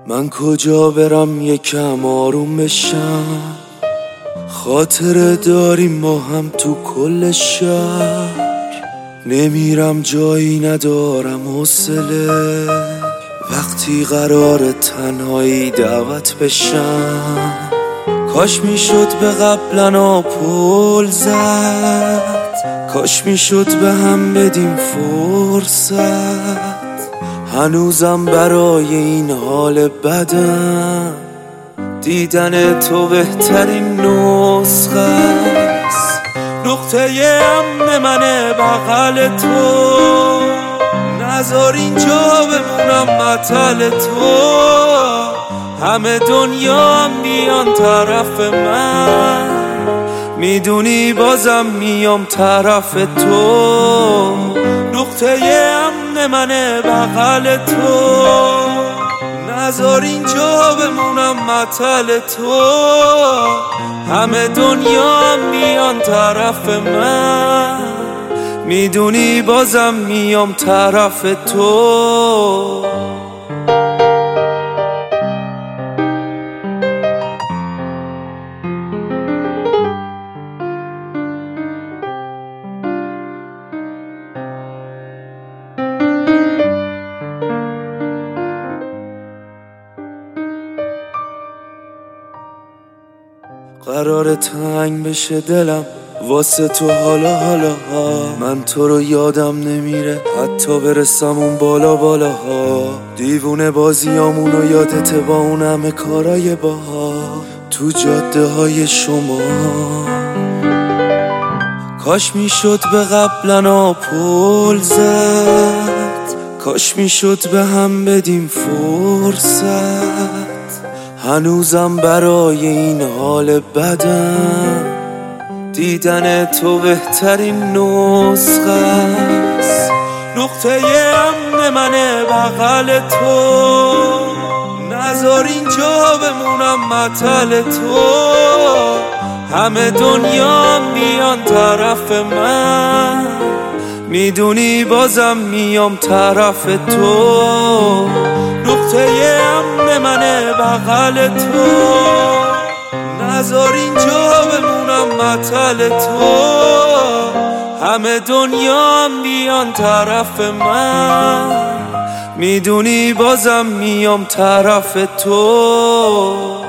من کجا برم یکم آروم بشم؟ خاطره داریم ما هم تو کل شهر. نمیرم جایی ندارم حوصله، وقتی قرار تنهایی دعوت بشم. کاش میشد به قبلنا پل زد، کاش میشد به هم بدیم فرصت. هنوزم برای این حال بدم، دیدن تو بهترین نسخه است. نقطه امن منه بغل تو، نذار اینجا بمونم معطل تو. همه دنیا هم بیان طرف من، میدونی بازم میام طرف تو. نقطه امن منه بغل تو، نذار اینجا بمونم معطل تو. همه دنیا هم بیان طرف من، میدونی بازم میام طرف تو. قرار تنگ بشه دلم واسه تو حالا ها. من تو رو یادم نمیره حتی برسم اون بالاها. دیوونه بازیامونو یادت با اون همه کارای باها تو جاده های شما. کاش میشد به قبلنا پل زد، کاش میشد به هم بدیم فرصت. هنوزم برای این حال بدم، دیدن تو بهترین نسخه است. نقطه امن منه بغل تو، نذار اینجا بمونم معطل تو. همه دنیا هم بیان طرف من، میدونی بازم میام طرف تو. نقطه امن منه بغل تو، نذار اینجا بمونم معطل تو. همه دنیا هم بیان طرف من، میدونی بازم میام طرف تو.